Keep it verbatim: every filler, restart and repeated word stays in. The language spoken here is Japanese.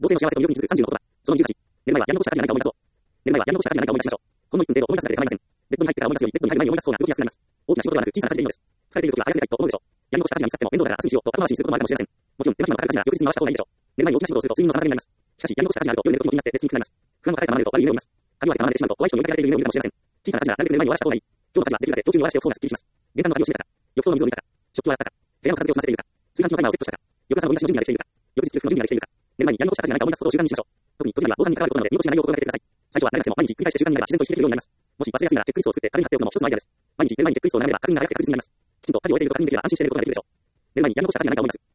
同性の幸せと魅力に気づくさんじゅうの言葉。そのにじゅうはち。寝る前はやり残した価値が何か思い出そう。寝る前はやり残した価値が何か思い出しましょう。ほんのいっぷん程度思い出すだけで構いません。ベッドに入ってから思い出すより、ベッドに入る前に思い出す方が動きやすくなります。大きな仕事ではなく小さな価値でいいのです。疲れているときは早めたいと思うでしょう。やり残した価値が見つかっても面倒だから明日にしようと後回しにすることもあるかもしれません。もちろん、手間暇のかかる価値が翌日に回した方がいいでしょう。寝る前に大きな仕事をすると睡眠の妨げになります。しかし、やり残した価値があると夜寝ることも気になって別にくなります。不安を抱えたまま寝ると悪い夢を見ます。鍵を開けたまま寝てしまうと怖い人に追いかけられている夢を見るかもしれません。小さな価値がなるべく寝る前に終わらした方がいい。今日の価値はできるだけ今日中に終わらしておく方がすっきりします。玄関の鍵を閉めたか。浴槽の水を抜いたか。食器を洗ったか。部屋の片付けを済ませているか。炊飯器のタイマーをセットしたか。翌朝のゴミ出しの準備ができているか。翌日給食の準備ができているか。寝る前にやり残した価値が何か思い出すことを習慣にしましょう。特に時には老眼に関わることなので見落としないよう心がけてください。最初は慣れなくても毎日繰り返して習慣になれば自然と意識できるようになります。もし忘れやすいならチェックリストを作って壁に貼っておくのも一つのアイデアです。毎日寝る前にチェックリストを眺めれば確認が早くて確実になります。きちんと鍵を入れていると確認できれば安心して寝ることができるでしょう。寝る前にやり残した価値が何か思い出す。